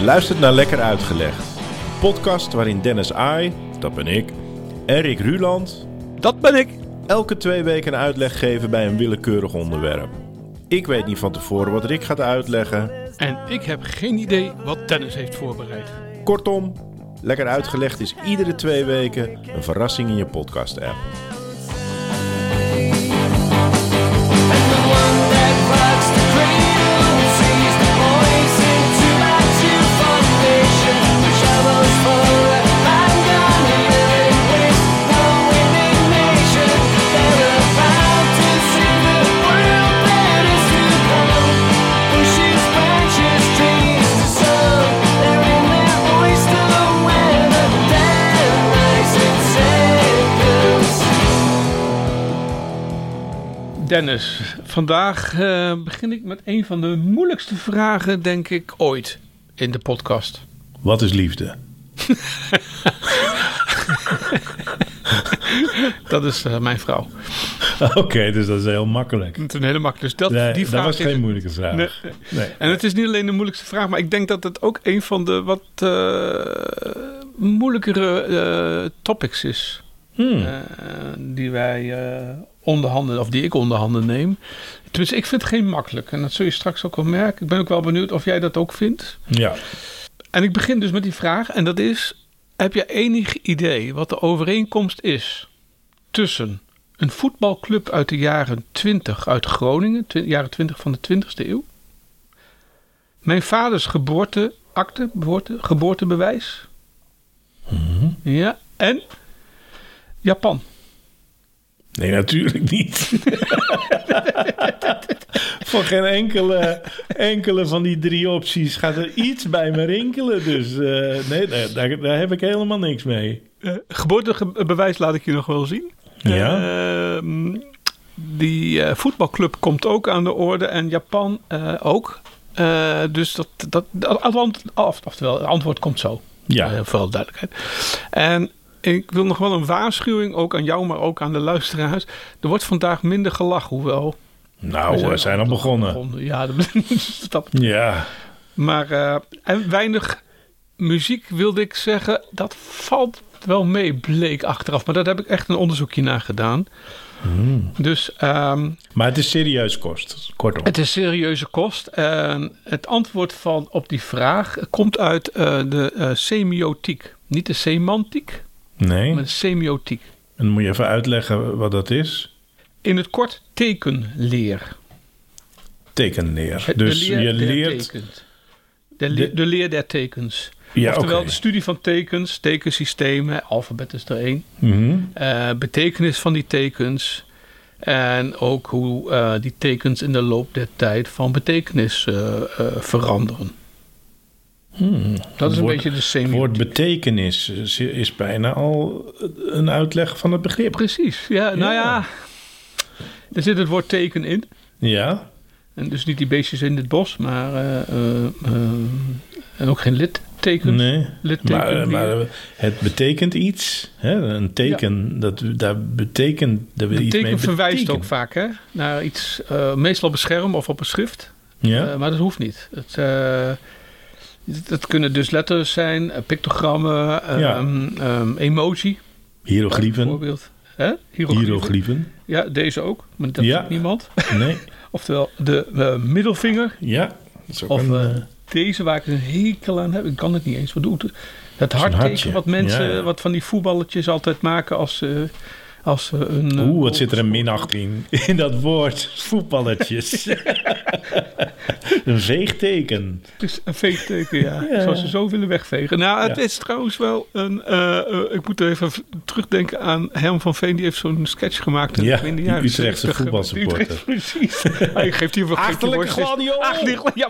luistert naar Lekker Uitgelegd. Een podcast waarin Dennis Ai, dat ben ik, en Rick Ruland, dat ben ik, elke 2 weken een uitleg geven bij een willekeurig onderwerp. Ik weet niet van tevoren wat Rick gaat uitleggen. En ik heb geen idee wat Dennis heeft voorbereid. Kortom, Lekker Uitgelegd is iedere 2 weken een verrassing in je podcast-app. Dennis, vandaag begin ik met een van de moeilijkste vragen, denk ik, ooit in de podcast. Wat is liefde? Dat is mijn vrouw. Oké, dus dat is heel makkelijk. Dat is een hele makkelijk. Dus Die vraag was geen moeilijke vraag. Nee. En het is niet alleen de moeilijkste vraag, maar ik denk dat het ook een van de wat moeilijkere topics is. Die wij onderhanden, of die ik onderhanden neem. Tenminste, ik vind het geen makkelijk. En dat zul je straks ook wel merken. Ik ben ook wel benieuwd of jij dat ook vindt. Ja. En ik begin dus met die vraag. En dat is, heb je enig idee wat de overeenkomst is tussen een voetbalclub uit de jaren 20 uit Groningen, jaren 20 van de 20e eeuw, mijn vaders geboortebewijs, ja, en Japan? Nee, natuurlijk niet. Voor geen enkele van die 3 opties gaat er iets bij me rinkelen. Dus nee, daar heb ik helemaal niks mee. Geboortebewijs laat ik je nog wel zien. Ja. Die voetbalclub komt ook aan de orde en Japan ook. Dus het antwoord komt zo. Ja. Vooral duidelijkheid. En ik wil nog wel een waarschuwing, ook aan jou, maar ook aan de luisteraars. Er wordt vandaag minder gelachen, hoewel. Nou, we zijn al begonnen. Ja, dat. Ja. Maar en weinig muziek, wilde ik zeggen. Dat valt wel mee, bleek achteraf. Maar daar heb ik echt een onderzoekje naar gedaan. Dus, maar het is serieus kost, kortom. Het is serieuze kost. Het antwoord op die vraag komt uit de semiotiek. Niet de semantiek. Nee. Maar de semiotiek. En dan moet je even uitleggen wat dat is. In het kort tekenleer. Tekenleer. Dus je leert... De leer der tekens. Ja, oftewel de studie van tekens, tekensystemen, alfabet is er 1. Betekenis van die tekens. En ook hoe die tekens in de loop der tijd van betekenis veranderen. Dat is een beetje de semiotiek. Het woord betekenis is bijna al een uitleg van het begrip. Precies, ja. Nou ja, er zit het woord teken in. Ja. En dus niet die beestjes in het bos, maar en ook geen littekens. Nee, maar het betekent iets. Hè? Een teken, dat betekent... Dat we een iets teken mee verwijst betekenen. ook vaak naar iets, meestal op een scherm of op een schrift. Ja. Maar dat hoeft niet. Het kunnen dus letters zijn, pictogrammen, emoji. Hieroglyphen. Bijvoorbeeld. Hieroglyphen. Ja, deze ook, maar dat ziet niemand. Nee. Oftewel de middelvinger. Ja. Dat is ook of deze waar ik een hekel aan heb. Ik kan het niet eens. Wat doet het hartteken wat mensen, wat van die voetballetjes altijd maken als een... wat zit er een minachting in dat woord, voetballetjes. Een veegteken. Het is een veegteken, ja. Zoals ze zo willen wegvegen. Nou, het is trouwens wel een... ik moet even terugdenken aan Herman van Veen. Die heeft zo'n sketch gemaakt. In de Utrechtse voetbalsupporter. Precies. Hij geeft hier wel achterlijke gladiool. Ja.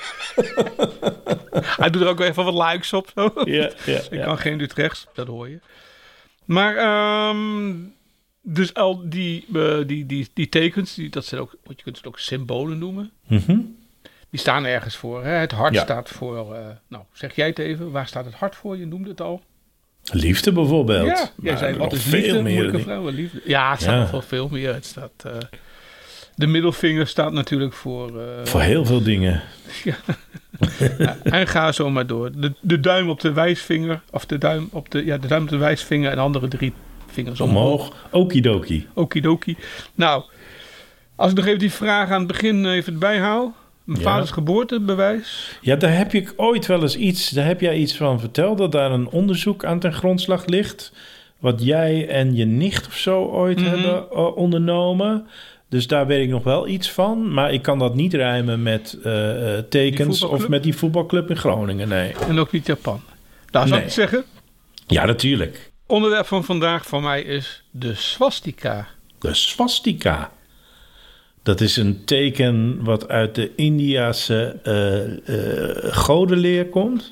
Hij doet er ook even wat likes op. Zo. Ja. Ik kan geen Utrechts, dat hoor je. Maar... dus al die tekens, dat zijn ook, je kunt het ook symbolen noemen. Die staan ergens voor. Hè? Het hart staat voor, zeg jij het even. Waar staat het hart voor? Je noemde het al. Liefde bijvoorbeeld. Ja, jij zei, wat is liefde? Moeilijke vrouwenliefde. Ja, het staat nog wel veel meer. Het staat, de middelvinger staat natuurlijk voor... voor heel veel dingen. Ja. En ga zo maar door. De duim op de wijsvinger. Of de duim op de wijsvinger. En de andere 3 vingers omhoog. Okidoki. Okidoki. Nou, als ik nog even die vraag aan het begin even erbij haal. Mijn vaders geboortebewijs. Ja, daar heb ik ooit wel eens iets... Daar heb jij iets van verteld. Dat daar een onderzoek aan ten grondslag ligt. Wat jij en je nicht of zo ooit hebben ondernomen. Dus daar weet ik nog wel iets van. Maar ik kan dat niet rijmen met tekens of met die voetbalclub in Groningen. Nee. En ook niet Japan. Nou, zou ik het zeggen? Ja, natuurlijk. Onderwerp van vandaag voor mij is de swastika. De swastika. Dat is een teken wat uit de Indiase godenleer komt.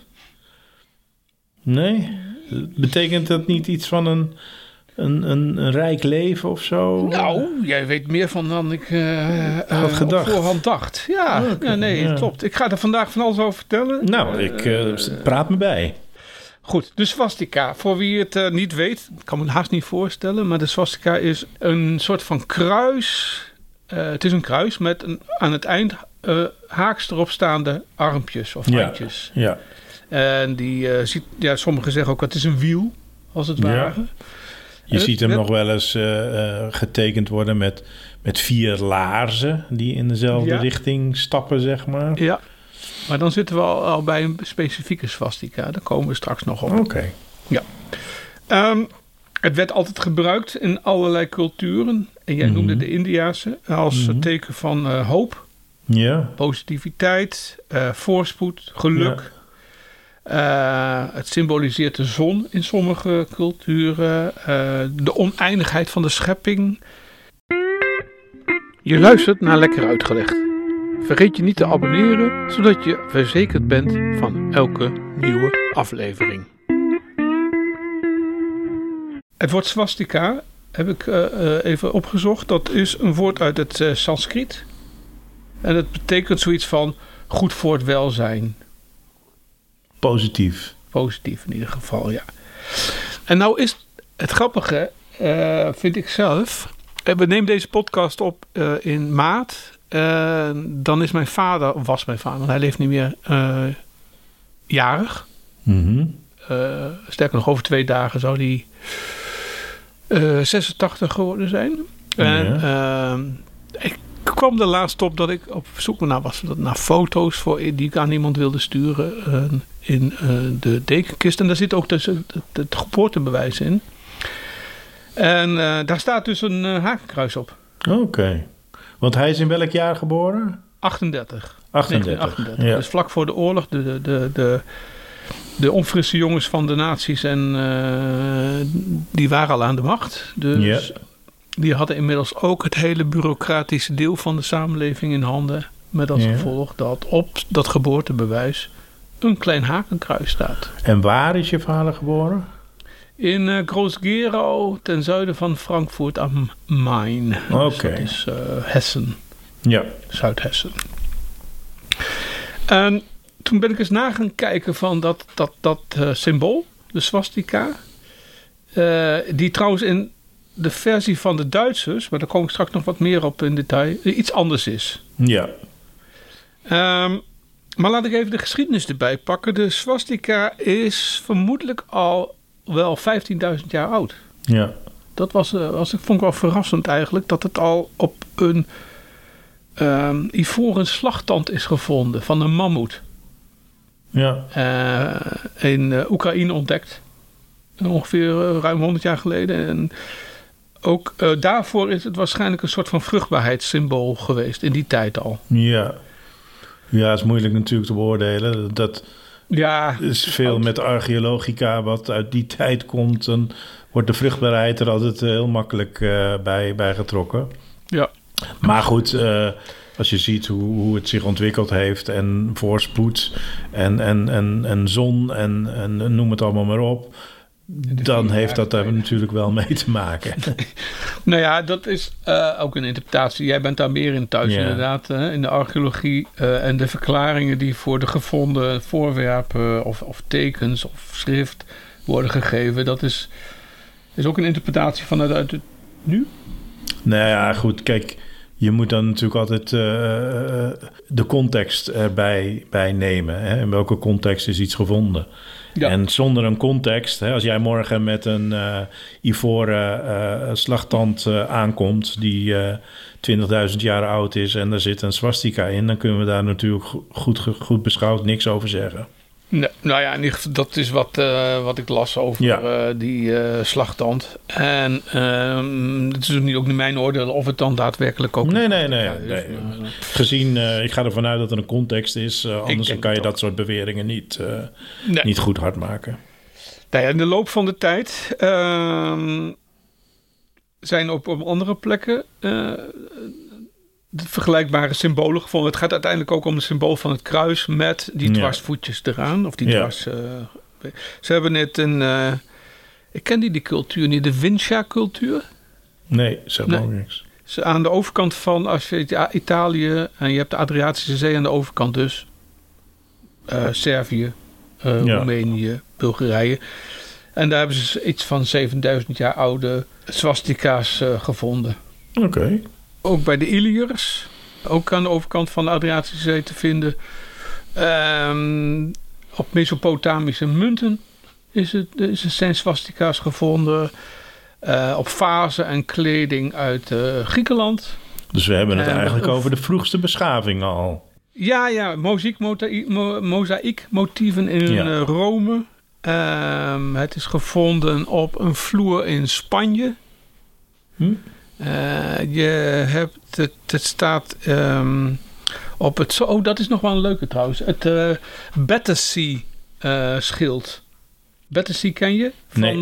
Nee? Betekent dat niet iets van een rijk leven of zo? Nou, jij weet meer van dan ik had gedacht. Op voorhand dacht. Ja, klopt. Ik ga er vandaag van alles over vertellen. Nou, ik praat me bij. Goed, de swastika. Voor wie het niet weet, ik kan me haast niet voorstellen, maar de swastika is een soort van kruis. Het is een kruis met aan het eind haaks erop staande armpjes of handjes. Ja. En die sommigen zeggen ook, het is een wiel, als het ware. Je ziet hem nog wel eens getekend worden met 4 laarzen die in dezelfde richting stappen, zeg maar. Ja, maar dan zitten we al bij een specifieke swastika. Daar komen we straks nog op. Oké. Ja. Het werd altijd gebruikt in allerlei culturen. En jij noemde de Indiase als teken van hoop, positiviteit, voorspoed, geluk. Het symboliseert de zon in sommige culturen. De oneindigheid van de schepping. Je luistert naar Lekker Uitgelegd. Vergeet je niet te abonneren, zodat je verzekerd bent van elke nieuwe aflevering. Het woord swastika heb ik even opgezocht. Dat is een woord uit het Sanskriet. En het betekent zoiets van goed voor het welzijn. Positief. Positief in ieder geval, ja. En nou is het grappige, vind ik zelf. We nemen deze podcast op in maart. Dan is mijn vader, want hij leeft niet meer, jarig. Sterker nog, over 2 dagen zou hij 86 geworden zijn. En ik kwam er laatst op dat ik op zoek naar foto's die ik aan iemand wilde sturen in de dekenkist. En daar zit ook dus het geboortebewijs in. En daar staat dus een hakenkruis op. Oké. Want hij is in welk jaar geboren? 38. 38. Ja. Dus vlak voor de oorlog. De onfrisse jongens van de nazi's en die waren al aan de macht. Dus die hadden inmiddels ook het hele bureaucratische deel van de samenleving in handen. Met als gevolg dat op dat geboortebewijs een klein hakenkruis staat. En waar is je vader geboren? In Groß-Gerau, ten zuiden van Frankfurt am Main. Oké. Dus dat is Hessen. Ja. Zuidhessen. En toen ben ik eens na gaan kijken van dat symbool, de swastika. Die trouwens in de versie van de Duitsers, maar daar kom ik straks nog wat meer op in detail, iets anders is. Ja. Maar laat ik even de geschiedenis erbij pakken. De swastika is vermoedelijk al wel 15.000 jaar oud. Ja. Dat vond ik wel verrassend eigenlijk, dat het al op een ivoren slagtand is gevonden van een mammoet. Ja. In Oekraïne ontdekt. Ongeveer ruim 100 jaar geleden. En ook daarvoor is het waarschijnlijk een soort van vruchtbaarheidssymbool geweest in die tijd al. Ja. Ja, het is moeilijk natuurlijk te beoordelen. Dat is veel met archeologica wat uit die tijd komt. Dan wordt de vruchtbaarheid er altijd heel makkelijk bij getrokken. Ja. Maar goed, als je ziet hoe het zich ontwikkeld heeft en voorspoed en zon en noem het allemaal maar op, dan heeft dat daar natuurlijk wel mee te maken. Nou ja, dat is ook een interpretatie. Jij bent daar meer in thuis inderdaad. In de archeologie en de verklaringen die voor de gevonden voorwerpen of tekens of schrift worden gegeven. Dat is ook een interpretatie vanuit het nu. Nou ja, goed, kijk, je moet dan natuurlijk altijd de context erbij nemen. Hè? In welke context is iets gevonden? Ja. En zonder een context, als jij morgen met een ivoren slagtand aankomt die 20.000 jaar oud is en daar zit een swastika in, dan kunnen we daar natuurlijk goed beschouwd niks over zeggen. Nee, nou ja, dat is wat ik las over die slagtand. En het is ook niet mijn oordeel of het dan daadwerkelijk ook... Nee. Gezien, ik ga ervan uit dat er een context is. Anders kan je dat soort beweringen niet goed hard maken. Nou ja, in de loop van de tijd zijn op andere plekken de vergelijkbare symbolen gevonden. Het gaat uiteindelijk ook om het symbool van het kruis met die dwarsvoetjes eraan. Of die dwars... ze hebben net ik ken die cultuur niet. De Vincia-cultuur? Nee, zeg maar ook niks. Aan de overkant van, als je Italië en je hebt de Adriatische Zee aan de overkant dus. Servië, Roemenië, Bulgarije. En daar hebben ze iets van 7000 jaar oude swastika's gevonden. Oké. Ook bij de Iliërs, ook aan de overkant van de Adriatische Zee te vinden. Op Mesopotamische munten zijn swastika's gevonden. Op vazen en kleding uit Griekenland. Dus we hebben het eigenlijk over de vroegste beschaving al. Ja, mozaïekmotieven in Rome. Het is gevonden op een vloer in Spanje. Je hebt het staat op het... dat is nog wel een leuke trouwens. Het Battersea schild. Battersea ken je?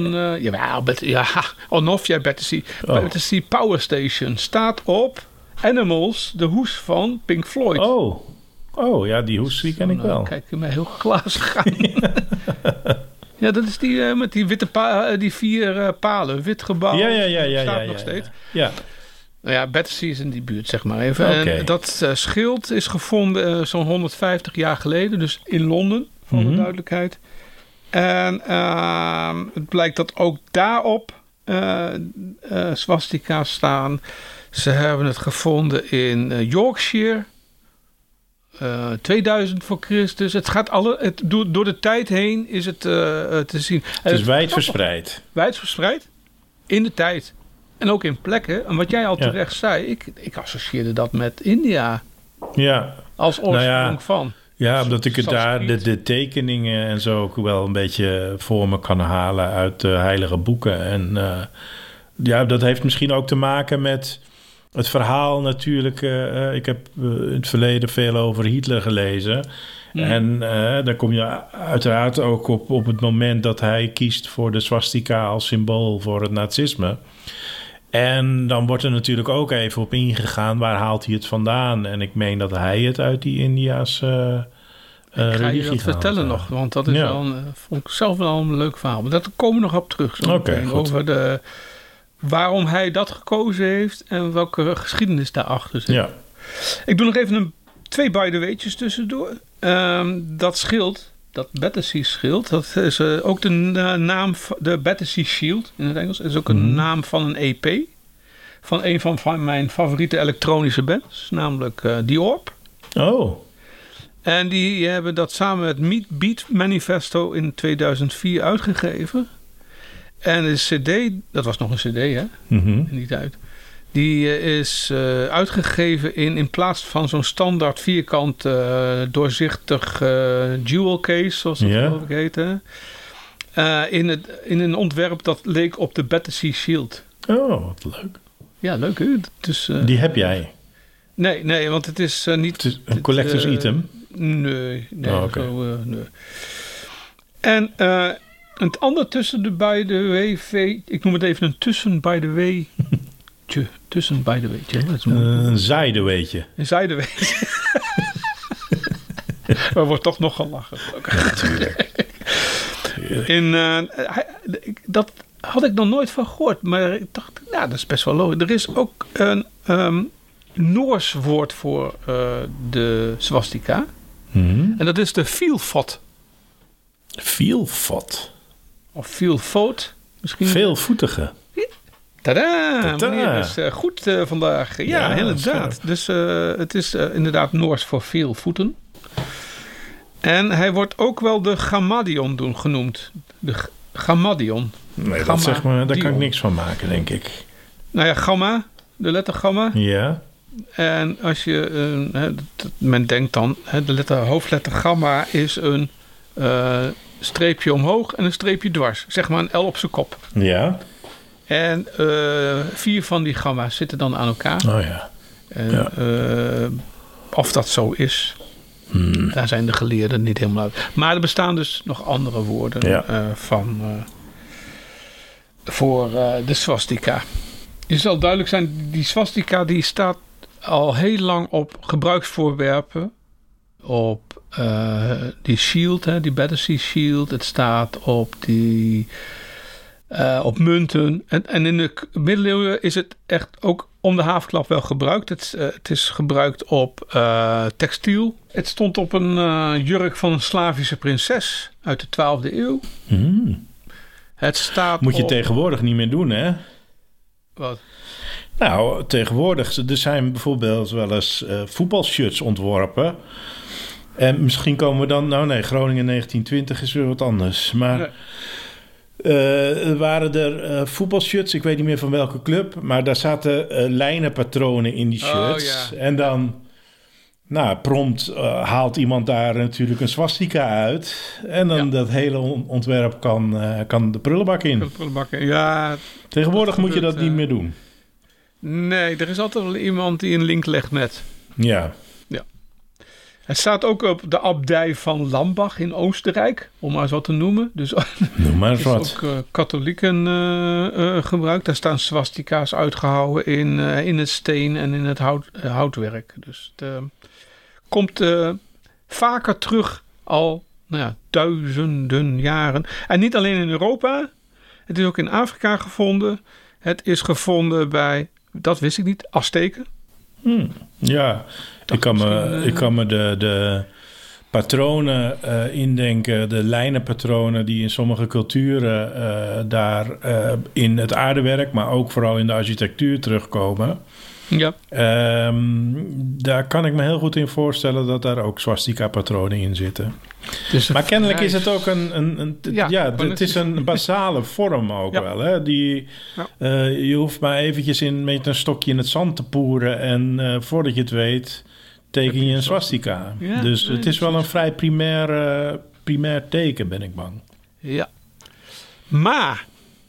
Onofia Battersea. Battersea Power Station staat op Animals, de hoes van Pink Floyd. Oh ja, die hoes die ken ik wel. Kijk je mij heel glazig aan. Ja, dat is die met die witte die 4 palen. Wit gebouw. Ja. Staat nog steeds. Ja. Nou ja, Battersea is in die buurt, zeg maar even. Okay. En dat schild is gevonden zo'n 150 jaar geleden. Dus in Londen, voor de duidelijkheid. En het blijkt dat ook daarop swastika's staan. Ze hebben het gevonden in Yorkshire. 2000 voor Christus. Het gaat door de tijd heen is het te zien. Het is wijdverspreid. Wijdverspreid in de tijd. En ook in plekken. En wat jij al terecht zei, ik associeerde dat met India. Ja. Als oorsprong van. Ja, omdat ik het daar de tekeningen en zo ook wel een beetje voor me kan halen uit de heilige boeken. En dat heeft misschien ook te maken met het verhaal natuurlijk. Ik heb in het verleden veel over Hitler gelezen. En dan kom je uiteraard ook op het moment dat hij kiest voor de swastika als symbool voor het nazisme. En dan wordt er natuurlijk ook even op ingegaan, waar haalt hij het vandaan? En ik meen dat hij het uit die India's religie ga je dat vertellen nog, want dat is vond ik zelf wel een leuk verhaal. Maar daar komen we nog op terug. Over waarom hij dat gekozen heeft en welke geschiedenis daarachter zit. Ja. Ik doe nog even 2 by the weetjes tussendoor. Dat schild, dat Battersea schild, dat is ook de naam, de Battersea Shield in het Engels, is ook een naam van een EP. Van een van mijn favoriete elektronische bands, namelijk The Orb. Oh. En die hebben dat samen met Meat Beat Manifesto in 2004 uitgegeven. En de CD, dat was nog een CD hè, in die tijd. Die is uitgegeven in plaats van zo'n standaard vierkant doorzichtig jewel case, zoals dat geloof ik heette. In een ontwerp dat leek op de Battersea Shield. Oh, wat leuk. Ja, leuk hè? Dus, die heb jij? Nee, want het is niet... Het is een collectors item? Nee. Nee. En het andere tussen de by the way... Ik noem het even een tussen by the way... Tussen by the way. Een zijdeweetje. Een zijdeweetje. Er wordt toch nog gelachen. Natuurlijk. Dat had ik nog nooit van gehoord. Maar ik dacht, dat is best wel logisch. Er is ook een Noors woord voor de swastika. En dat is de vielfot. Vielfot? Of vielfoot. Misschien. Veelvoetige. Tadaa! Meneer is goed vandaag. Ja, inderdaad. Dus het is inderdaad Noors voor veel voeten. En hij wordt ook wel de Gammadion genoemd. De Gammadion. Nee, dat zeg maar, daar kan ik niks van maken, denk ik. Nou ja, gamma. De letter gamma. Ja. En als je... men denkt dan... de hoofdletter gamma is een streepje omhoog en een streepje dwars. Zeg maar een L op zijn kop. Ja. En 4 van die gamma's zitten dan aan elkaar. Oh ja. En, of dat zo is... Daar zijn de geleerden niet helemaal uit. Maar er bestaan dus nog andere woorden voor de swastika. Je zal duidelijk zijn, die swastika die staat al heel lang op gebruiksvoorwerpen. Op die shield, die Battersea Shield. Het staat op op munten. En in de middeleeuwen is het echt ook om de havenklap wel gebruikt. Het is gebruikt op textiel. Het stond op een jurk van een Slavische prinses uit de 12e eeuw. Het staat Moet je tegenwoordig niet meer doen, hè? Wat? Nou, tegenwoordig, er zijn bijvoorbeeld wel eens voetbalshirts ontworpen. En misschien komen we dan... Nou nee, Groningen 1920 is weer wat anders. Maar... Nee. Waren er voetbalshirts, ik weet niet meer van welke club, maar daar zaten lijnenpatronen in die shirts. Oh, ja. En dan, prompt haalt iemand daar natuurlijk een swastika uit. En dan dat hele ontwerp kan de prullenbak in. Ja. Tegenwoordig moet je dat niet meer doen. Nee, er is altijd wel iemand die een link legt met. Ja. Het staat ook op de abdij van Lambach in Oostenrijk, om maar eens wat te noemen. Dus noem maar eens wat. Ook katholieken gebruikt. Daar staan swastika's uitgehouwen in het steen en in het houtwerk. Dus het komt vaker terug al duizenden jaren. En niet alleen in Europa. Het is ook in Afrika gevonden. Het is gevonden bij, dat wist ik niet, Azteken. Ja, ik kan me de patronen indenken, de lijnenpatronen die in sommige culturen daar in het aardewerk, maar ook vooral in de architectuur terugkomen. Ja. Daar kan ik me heel goed in voorstellen dat daar ook swastika-patronen in zitten. Dus maar kennelijk is het ook het is een basale vorm ook wel. Hè? Je hoeft maar eventjes met een stokje in het zand te poeren en voordat je het weet teken je een swastika. Ja, dus het is wel een vrij primair teken, ben ik bang. Ja. Maar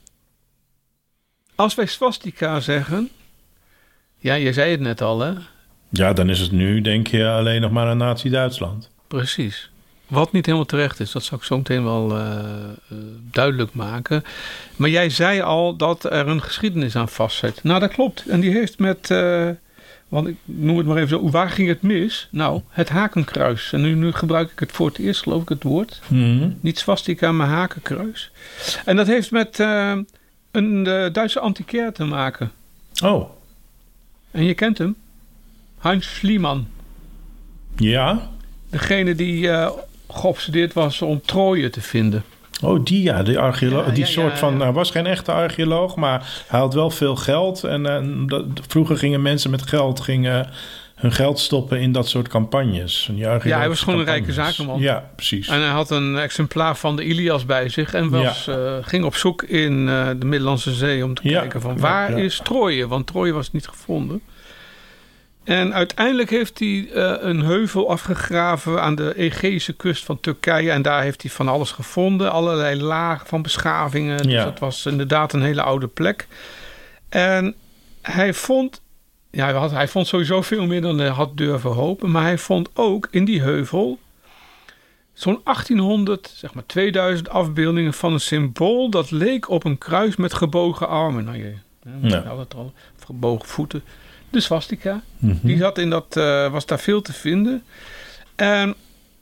als wij swastika zeggen... Ja, je zei het net al, hè? Ja, dan is het nu, denk je, alleen nog maar een Nazi-Duitsland. Precies. Wat niet helemaal terecht is, dat zal ik zo meteen wel duidelijk maken. Maar jij zei al dat er een geschiedenis aan vastzit. Nou, dat klopt. En die heeft met, want ik noem het maar even zo, waar ging het mis? Nou, het hakenkruis. En nu gebruik ik het voor het eerst, geloof ik, het woord. Niet swastika, maar hakenkruis. En dat heeft met een Duitse antiquair te maken. Oh. En je kent hem? Heinz Schliemann. Ja. Degene die geobsedeerd was om Troje te vinden. Oh, die archeoloog. Hij was geen echte archeoloog, maar hij had wel veel geld. En vroeger gingen mensen met geld hun geld stoppen in dat soort campagnes. Hij was gewoon een rijke zakenman. Ja, precies. En hij had een exemplaar van de Ilias bij zich en ging op zoek in de Middellandse Zee om te kijken van waar is Troje? Want Troje was niet gevonden. En uiteindelijk heeft hij een heuvel afgegraven aan de Egeïsche kust van Turkije. En daar heeft hij van alles gevonden. Allerlei lagen van beschavingen. Dus dat was inderdaad een hele oude plek. En hij vond... Ja, hij vond sowieso veel meer dan hij had durven hopen. Maar hij vond ook in die heuvel zo'n 1800, zeg maar 2000 afbeeldingen van een symbool. Dat leek op een kruis met gebogen armen. Nou, had het al, of gebogen voeten. De swastika. Die zat in was daar veel te vinden. En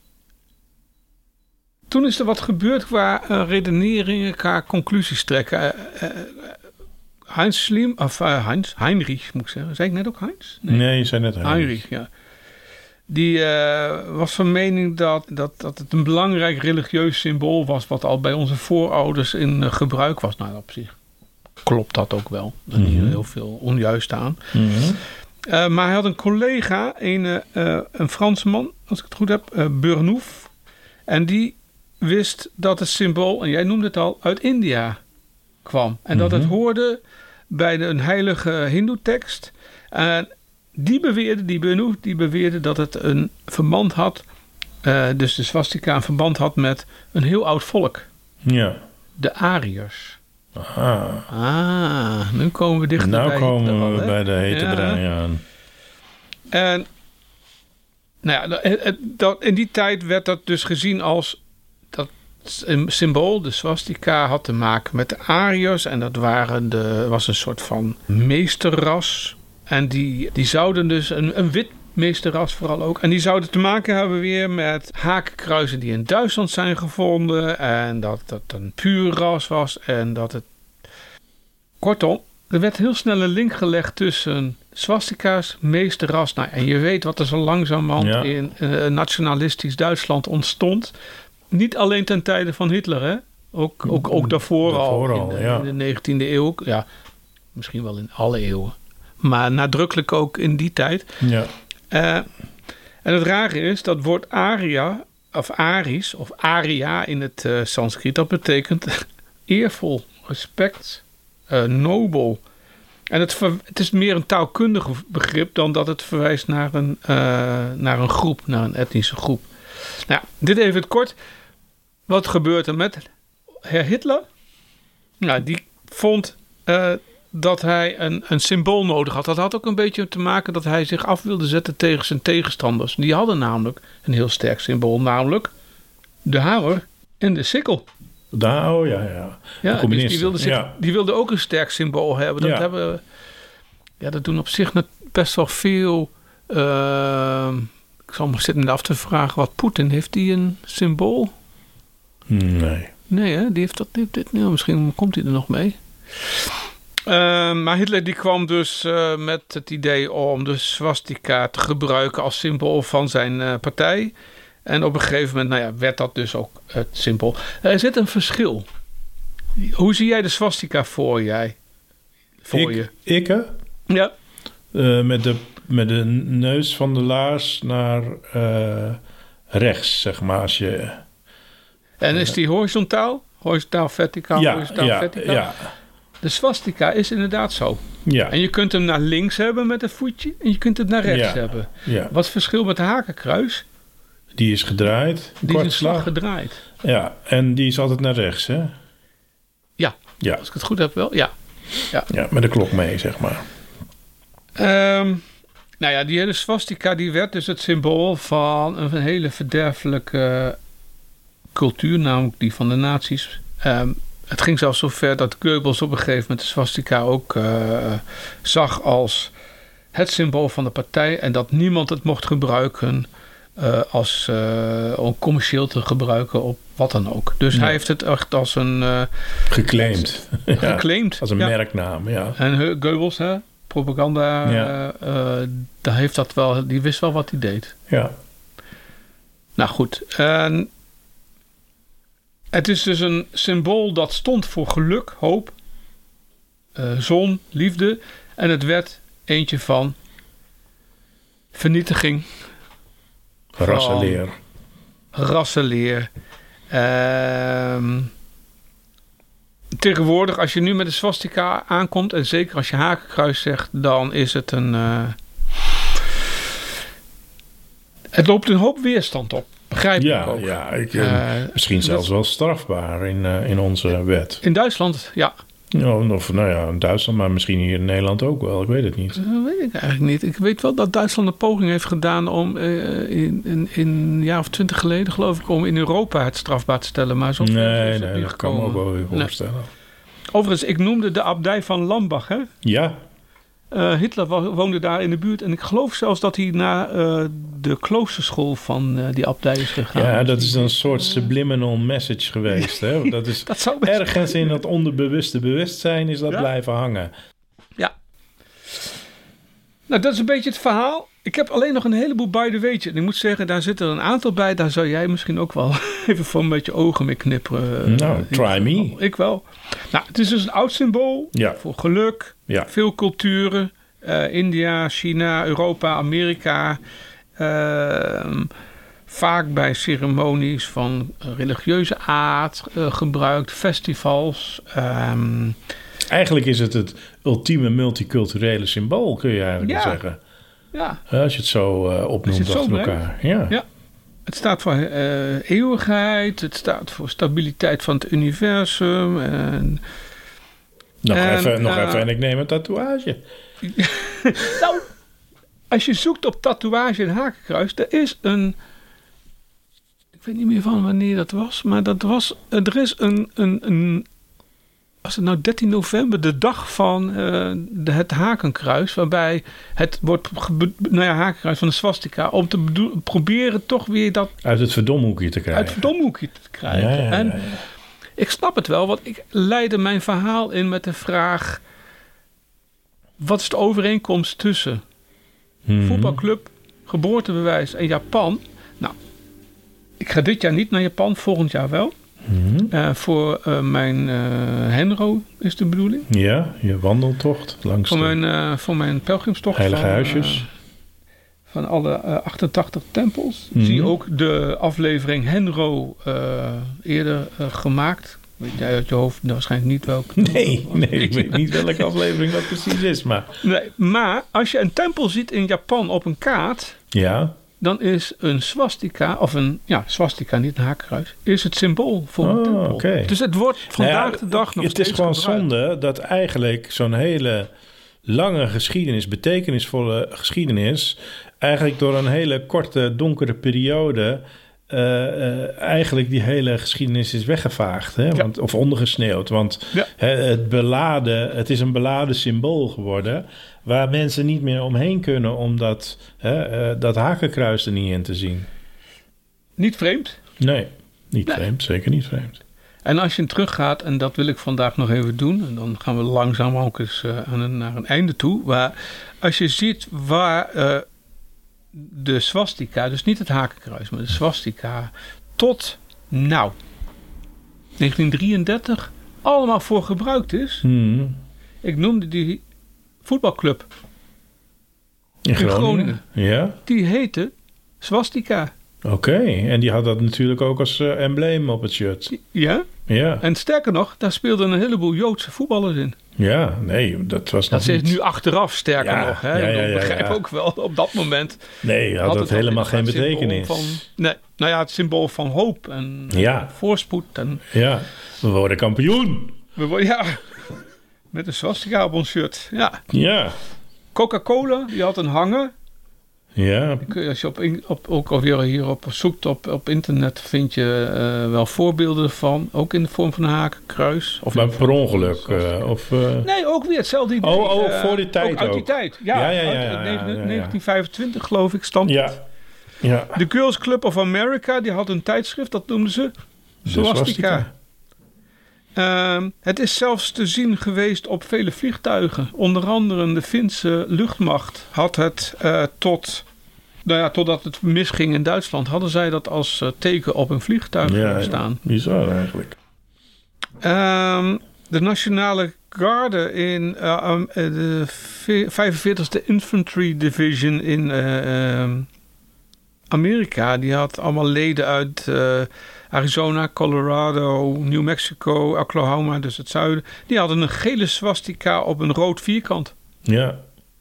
toen is er wat gebeurd qua redeneringen, qua conclusies trekken. Heinrich, moet ik zeggen. Zei ik net ook Heinz? Nee, je zei net Heinrich, ja. Die was van mening dat het een belangrijk religieus symbool was, wat al bij onze voorouders in gebruik was. Nou, op zich klopt dat ook wel. Er is niet heel veel onjuist aan. Maar hij had een collega, een Fransman, als ik het goed heb, Burnouf. En die wist dat het symbool, en jij noemde het al, uit India kwam. En dat het hoorde bij een heilige hindoe-tekst. En die beweerde dat het een verband had, dus de swastika een verband had met een heel oud volk. Ja. De Ariërs. Nu komen we dichter bij komen we bij de hete brei aan. En nou ja, in die tijd werd dat dus gezien als dat een symbool, de swastika, had te maken met de Ariërs. En dat was een soort van meesterras. En die zouden dus, een wit meesterras vooral ook. En die zouden te maken hebben weer met hakenkruizen die in Duitsland zijn gevonden. En dat het een puur ras was. En dat het... Kortom, er werd heel snel een link gelegd tussen swastika's, meesterras. Nou, en je weet wat er zo langzamerhand in nationalistisch Duitsland ontstond. Niet alleen ten tijde van Hitler, hè? Ook daarvoor al in de 19e eeuw. Ja, misschien wel in alle eeuwen. Maar nadrukkelijk ook in die tijd. Ja. En het rare is, dat woord Arya, of Aries, of Arya in het Sanskriet, dat betekent eervol, respect, nobel. En het is meer een taalkundig begrip dan dat het verwijst naar een groep, naar een etnische groep. Nou, dit even het kort. Wat gebeurt er met Hitler? Nou, die vond dat hij een symbool nodig had. Dat had ook een beetje te maken dat hij zich af wilde zetten tegen zijn tegenstanders. Die hadden namelijk een heel sterk symbool, namelijk de hamer en de sikkel. Ja, dus die wilde ook een sterk symbool hebben. Dat doen op zich best wel veel. Ik zal maar zitten af te vragen wat Poetin heeft. Die een symbool? Nee, hè? Die heeft dit. Nou, misschien komt hij er nog mee. Maar Hitler die kwam dus met het idee om de swastika te gebruiken als symbool van zijn partij. En op een gegeven moment werd dat dus ook het symbool. Er zit een verschil. Hoe zie jij de swastika voor je? Ik? Ja. Met de neus van de laars naar rechts, zeg maar. Als je, en is die horizontaal? Horizontaal, verticaal? Verticaal? Ja. De swastika is inderdaad zo. Ja. En je kunt hem naar links hebben met een voetje en je kunt het naar rechts hebben. Ja. Wat is het verschil met de hakenkruis? Die is gedraaid. Die is een slag gedraaid. Ja, en die is altijd naar rechts, hè? Ja, als ik het goed heb wel, ja, met de klok mee, zeg maar. Die hele swastika die werd dus het symbool van een hele verderfelijke cultuur, namelijk die van de nazi's. Het ging zelfs zo ver dat Goebbels op een gegeven moment de swastika ook zag als het symbool van de partij en dat niemand het mocht gebruiken om commercieel te gebruiken op wat dan ook. Dus hij heeft het echt als een... geclaimd. Geclaimd. Als een merknaam, ja. En Goebbels, propaganda, daar heeft dat wel, die wist wel wat hij deed. Ja. Nou goed. Het is dus een symbool dat stond voor geluk, hoop, zon, liefde. En het werd eentje van vernietiging. Rassenleer. Tegenwoordig, als je nu met de swastika aankomt, en zeker als je hakenkruis zegt, dan is het het loopt een hoop weerstand op. Begrijp ik ook. Ja, misschien zelfs wel strafbaar in onze wet. In Duitsland, ja. In Duitsland, maar misschien hier in Nederland ook wel. Ik weet het niet. Dat weet ik eigenlijk niet. Ik weet wel dat Duitsland een poging heeft gedaan om in een jaar of 20 geleden, geloof ik, om in Europa het strafbaar te stellen. Maar zo nee, dat kan me ook wel weer voorstellen. Overigens, ik noemde de abdij van Lambach, hè? Ja. Hitler woonde daar in de buurt en ik geloof zelfs dat hij naar de kloosterschool van die abdij is gegaan. Ja, dat is een soort subliminal message geweest. Hè? Dat is dat ergens in dat onderbewuste bewustzijn is dat blijven hangen. Ja. Nou, dat is een beetje het verhaal. Ik heb alleen nog een heleboel by the weetje. En ik moet zeggen, daar zitten er een aantal bij. Daar zou jij misschien ook wel even voor een beetje ogen mee knipperen. Nou, try me. Ik wel. Nou, het is dus een oud symbool voor geluk. Ja. Veel culturen. India, China, Europa, Amerika. Vaak bij ceremonies van religieuze aard gebruikt. Festivals. Eigenlijk is het ultieme multiculturele symbool, kun je eigenlijk wel zeggen. Ja. Als je het zo opnoemt achter elkaar. Ja. Het staat voor eeuwigheid. Het staat voor stabiliteit van het universum. Nog even en ik neem een tatoeage. Nou, als je zoekt op tatoeage en hakenkruis, er is een... Ik weet niet meer van wanneer dat was, maar er is een was het nou 13 november, de dag van het hakenkruis, waarbij het wordt, hakenkruis van de swastika, om te proberen toch weer dat... Uit het verdomhoekje te krijgen. Ja. Ik snap het wel, want ik leidde mijn verhaal in met de vraag, wat is de overeenkomst tussen voetbalclub, geboortebewijs en Japan? Nou, ik ga dit jaar niet naar Japan, volgend jaar wel. Voor mijn Henro is de bedoeling. Ja, je wandeltocht langs voor mijn pelgrimstocht. Heilige huisjes. Van alle 88 tempels. Zie je ook de aflevering Henro eerder gemaakt. Weet jij uit je hoofd waarschijnlijk niet welke. Nee, ik weet niet welke aflevering dat precies is. Maar als je een tempel ziet in Japan op een kaart... Ja. Dan is een swastika, swastika, niet een hakenkruis, is het symbool voor een tempel. Okay. Dus het wordt vandaag de dag nog steeds gebruikt. Het is gewoon zonde dat eigenlijk zo'n hele lange geschiedenis, betekenisvolle geschiedenis, eigenlijk door een hele korte, donkere periode, eigenlijk die hele geschiedenis is weggevaagd. Hè? Of ondergesneeuwd. Want het is een beladen symbool geworden, waar mensen niet meer omheen kunnen om dat hakenkruis er niet in te zien. Niet vreemd? Nee, vreemd. Zeker niet vreemd. En als je teruggaat, en dat wil ik vandaag nog even doen, en dan gaan we langzaam ook eens naar een einde toe. Waar als je ziet waar de swastika, dus niet het hakenkruis, maar de swastika, tot 1933 allemaal voor gebruikt is. Ik noemde die voetbalclub in Groningen. Ja? Die heette swastika. Oké, en die had dat natuurlijk ook als embleem op het shirt. Ja. En sterker nog, daar speelden een heleboel Joodse voetballers in. Ja, nee, dat was nog niet... Dat is nu achteraf sterker nog. Hè? Ik begrijp ook wel, op dat moment... Nee, had het helemaal geen betekenis. Het symbool van hoop en voorspoed. En, we worden kampioen. Met een swastika op ons shirt. Ja. Coca-Cola, die had een hanger. Ja. Als je ook alweer hierop zoekt op internet, vind je wel voorbeelden van. Ook in de vorm van een hakenkruis. Maar per ongeluk? Nee, ook weer hetzelfde idee. Voor die tijd ook. Uit die tijd, ja. 1925 geloof ik stond het. Ja. De Girls Club of America, die had een tijdschrift, dat noemden ze swastika. Het is zelfs te zien geweest op vele vliegtuigen. Onder andere de Finse luchtmacht had het totdat het misging in Duitsland, hadden zij dat als teken op een vliegtuig staan. Bizar eigenlijk. De Nationale Garde in de 45e Infantry Division in Amerika, die had allemaal leden uit Arizona, Colorado, New Mexico, Oklahoma, dus het zuiden. Die hadden een gele swastika op een rood vierkant. Ja.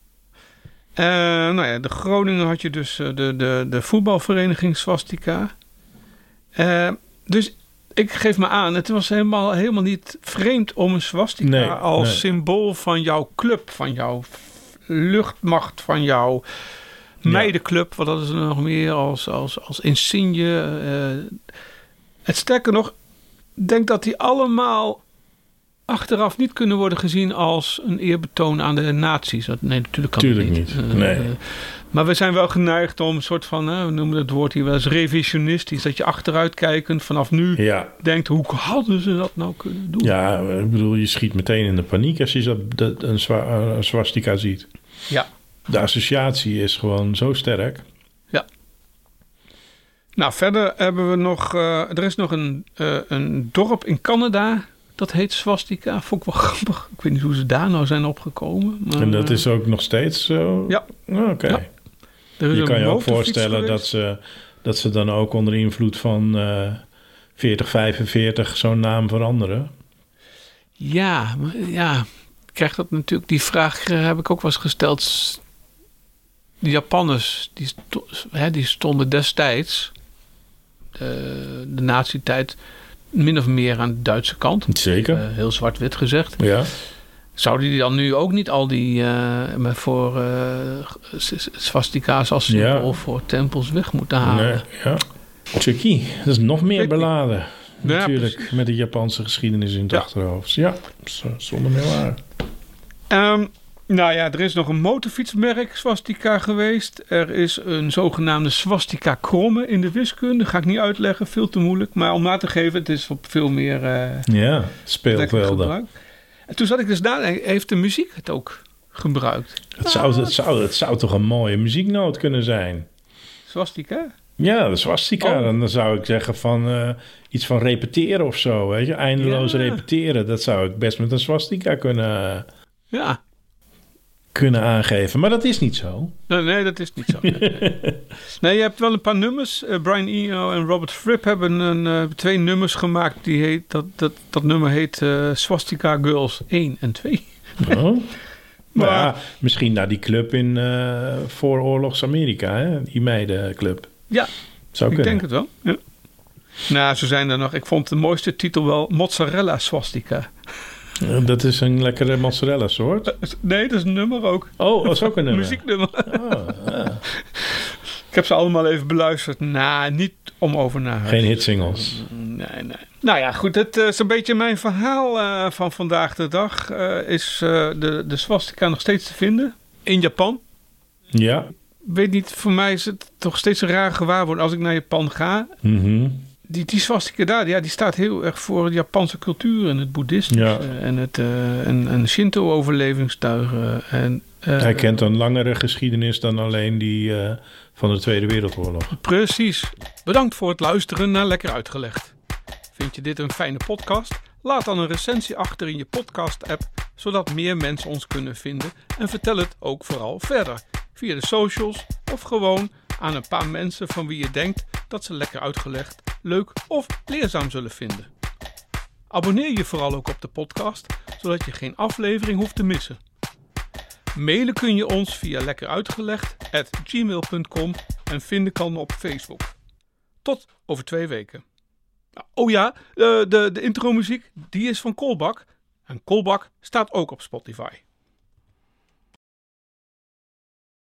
De Groningen had je dus de voetbalvereniging swastika. Dus ik geef me aan, het was helemaal niet vreemd om een swastika als symbool van jouw club, van jouw luchtmacht, van jouw meidenclub, wat dat is er nog meer als insigne. Het sterker nog, ik denk dat die allemaal achteraf niet kunnen worden gezien als een eerbetoon aan de nazi's. Nee, natuurlijk kan het niet. Maar we zijn wel geneigd om een soort van, we noemen het woord hier wel eens revisionistisch, dat je achteruitkijkend vanaf nu denkt, hoe hadden ze dat nou kunnen doen? Ja, ik bedoel, je schiet meteen in de paniek als je een swastika ziet. Ja. De associatie is gewoon zo sterk. Ja. Nou, verder hebben we nog... er is nog een dorp in Canada... Dat heet Swastika. Vond ik wel grappig. Ik weet niet hoe ze daar nou zijn opgekomen. Maar, en dat is ook nog steeds zo? Ja. Oké. Ja. Je kan je ook voorstellen dat ze dan ook onder invloed van 4045 zo'n naam veranderen. Ja, ik krijg dat natuurlijk. Die vraag heb ik ook wel eens gesteld. De Japanners, die stonden destijds, de nazi-tijd, min of meer aan de Duitse kant. Zeker. Heel zwart-wit gezegd. Ja. Zouden die dan nu ook niet al die voor swastika's als symbool voor tempels weg moeten halen? Nee, ja. Tricky. Dat is nog meer beladen. Ja, natuurlijk, precies. Met de Japanse geschiedenis in het achterhoofd. Ja, zonder meer waar. Nou ja, er is nog een motorfietsmerk swastika geweest. Er is een zogenaamde swastika kromme in de wiskunde. Ga ik niet uitleggen, veel te moeilijk. Maar om na te geven, het is op veel meer speelvelden. En toen zat ik dus daar, heeft de muziek het ook gebruikt? Het zou toch een mooie muzieknoot kunnen zijn? Swastika? Ja, de swastika. En dan zou ik zeggen van iets van repeteren of zo. Weet je? Eindeloos repeteren. Dat zou ik best met een swastika kunnen aangeven. Maar dat is niet zo. Nee, dat is niet zo. Nee, je hebt wel een paar nummers. Brian Eno en Robert Fripp hebben 2 nummers gemaakt. Die heet, dat nummer heet Swastika Girls 1 en 2. Oh. Maar misschien naar die club in vooroorlogs Amerika. Hè? Die meidenclub. Ja, ik denk het wel. Ja. Nou, zo zijn er nog. Ik vond de mooiste titel wel Mozzarella Swastika. Dat is een lekkere mozzarella soort? Nee, dat is een nummer ook. Oh, dat is ook een nummer? Muzieknummer. Ik heb ze allemaal even beluisterd. Niet om over naar huis. Geen hitsingles? Nee. Nou ja, goed. Het is een beetje mijn verhaal van vandaag de dag. Is de swastika nog steeds te vinden in Japan? Ja. Weet niet, voor mij is het toch steeds een raar gewaarwording als ik naar Japan ga. Mm-hmm. Die swastika daar, die staat heel erg voor de Japanse cultuur en het boeddhisme en Shinto-overlevingstuigen. Hij kent een langere geschiedenis dan alleen die van de Tweede Wereldoorlog. Precies. Bedankt voor het luisteren naar Lekker Uitgelegd. Vind je dit een fijne podcast? Laat dan een recensie achter in je podcast-app, zodat meer mensen ons kunnen vinden. En vertel het ook vooral verder, via de socials of gewoon aan een paar mensen van wie je denkt dat ze Lekker Uitgelegd leuk of leerzaam zullen vinden. Abonneer je vooral ook op de podcast, zodat je geen aflevering hoeft te missen. Mailen kun je ons via lekkeruitgelegd@gmail.com en vinden kan op Facebook. Tot over 2 weken. De intromuziek, die is van Kolbak. En Kolbak staat ook op Spotify.